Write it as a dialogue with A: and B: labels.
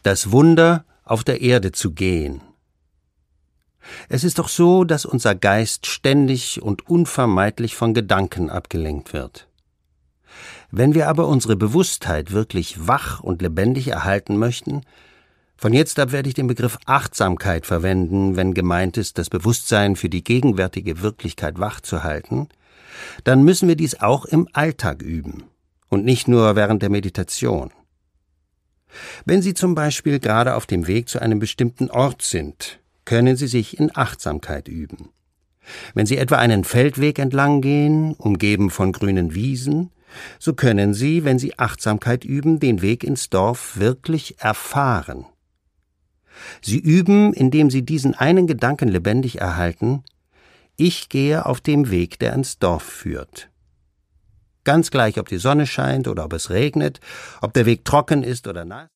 A: Das Wunder, auf der Erde zu gehen. Es ist doch so, dass unser Geist ständig und unvermeidlich von Gedanken abgelenkt wird. Wenn wir aber unsere Bewusstheit wirklich wach und lebendig erhalten möchten, von jetzt ab werde ich den Begriff Achtsamkeit verwenden, wenn gemeint ist, das Bewusstsein für die gegenwärtige Wirklichkeit wach zu halten, dann müssen wir dies auch im Alltag üben und nicht nur während der Meditation. Wenn Sie zum Beispiel gerade auf dem Weg zu einem bestimmten Ort sind, können Sie sich in Achtsamkeit üben. Wenn Sie etwa einen Feldweg entlang gehen, umgeben von grünen Wiesen, so können Sie, wenn Sie Achtsamkeit üben, den Weg ins Dorf wirklich erfahren. Sie üben, indem Sie diesen einen Gedanken lebendig erhalten: Ich gehe auf dem Weg, der ins Dorf führt. Ganz gleich, ob die Sonne scheint oder ob es regnet, ob der Weg trocken ist oder nass.